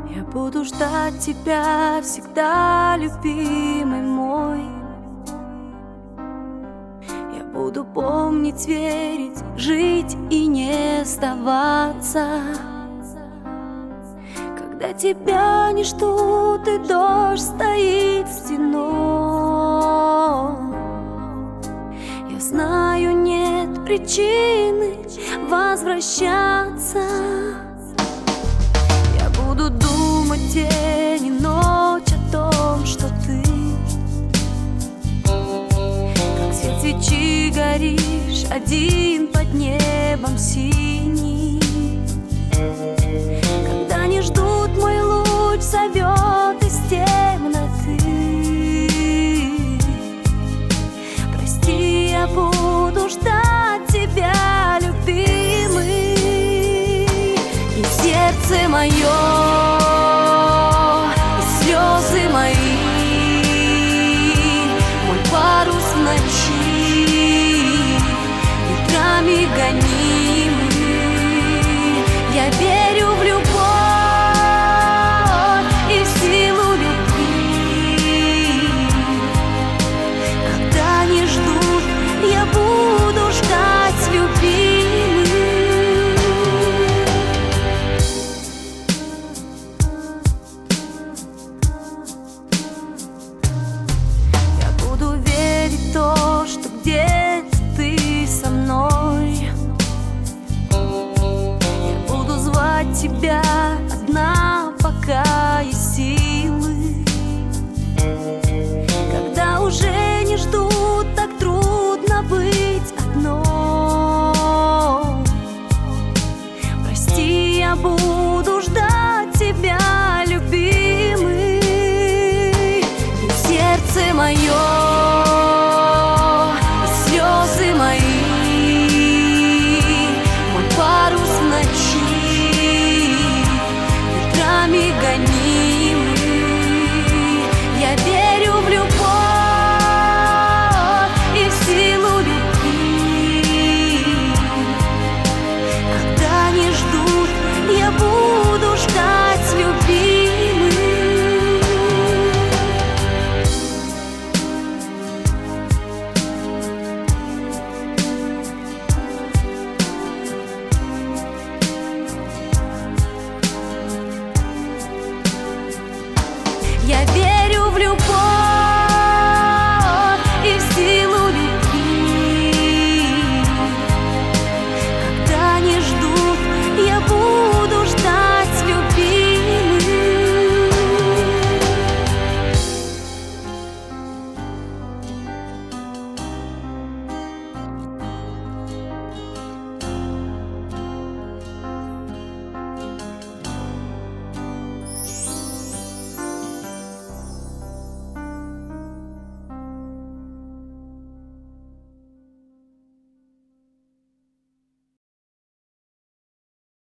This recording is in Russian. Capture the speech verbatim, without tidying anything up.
Я буду ждать тебя всегда, любимый мой. Я буду помнить, верить, жить и не сдаваться. Когда тебя не ждут и дождь стоит стеной, я знаю, нет причины возвращаться. Я буду думать день и ночь о том, что ты, как свет свечи, горишь один под небом синим. Когда не ждут, мой луч зовет из темноты. Прости, я буду ждать тебя, любимый. И сердце мое